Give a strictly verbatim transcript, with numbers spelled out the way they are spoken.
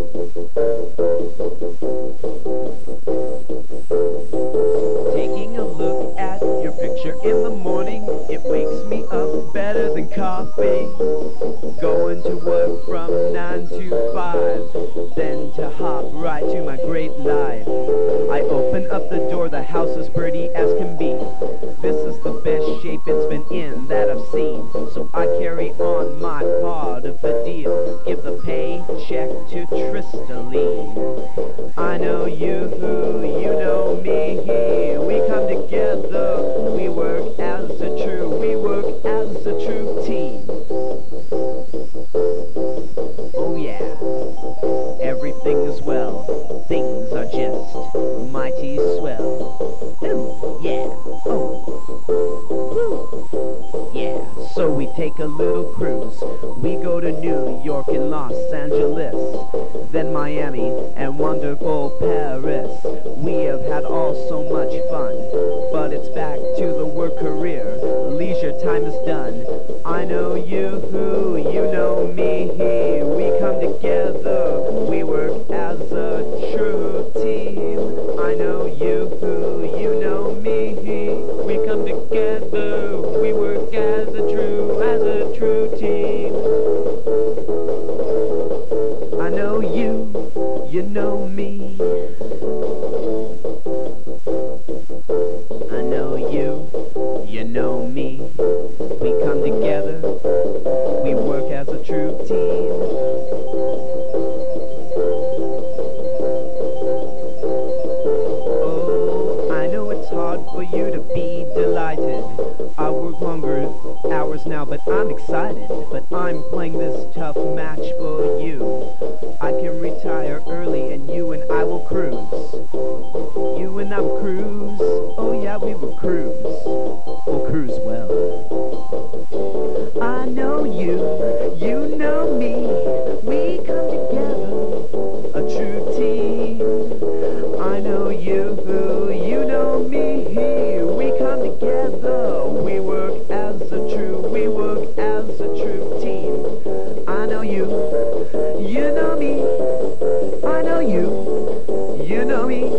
Taking a look at your picture in the morning, it wakes me up better than coffee. Going to work from nine to five, then to hop right to my great life. I open up the door, the house is pretty as can be. This is the best shape it's been in that I've seen. So I carry on my part of the deal, give the paycheck to Tristaline. I know you, you know me, we come together, we work as a true, we work as a true team. Oh yeah, everything is well, things are just mighty swell. Ooh, yeah, oh, woo, yeah. So we take a little cruise, we go to New York and Los Angeles, then Miami and wonderful Paris. We have had all so much fun, but it's back to the work career, leisure time is done. I know you, you know me, we come together, we work as a true team. I know you, you know me, we come together, we work as a true, as a true team. I know you, you know me. I know you, you know me. We come together, we work as a true team. Oh, I know it's hard for you to be delighted. I work longer hours now, but I'm excited. But I'm playing this tough match for you. I can retire early and you and I will cruise. You and I will cruise. Oh yeah, we will cruise. We'll cruise well. I know you, you know me. We come together, a true team. I know you, you know me. We come together, we work as a true, we work as a true team. I know you, you know me. I know you, you know me.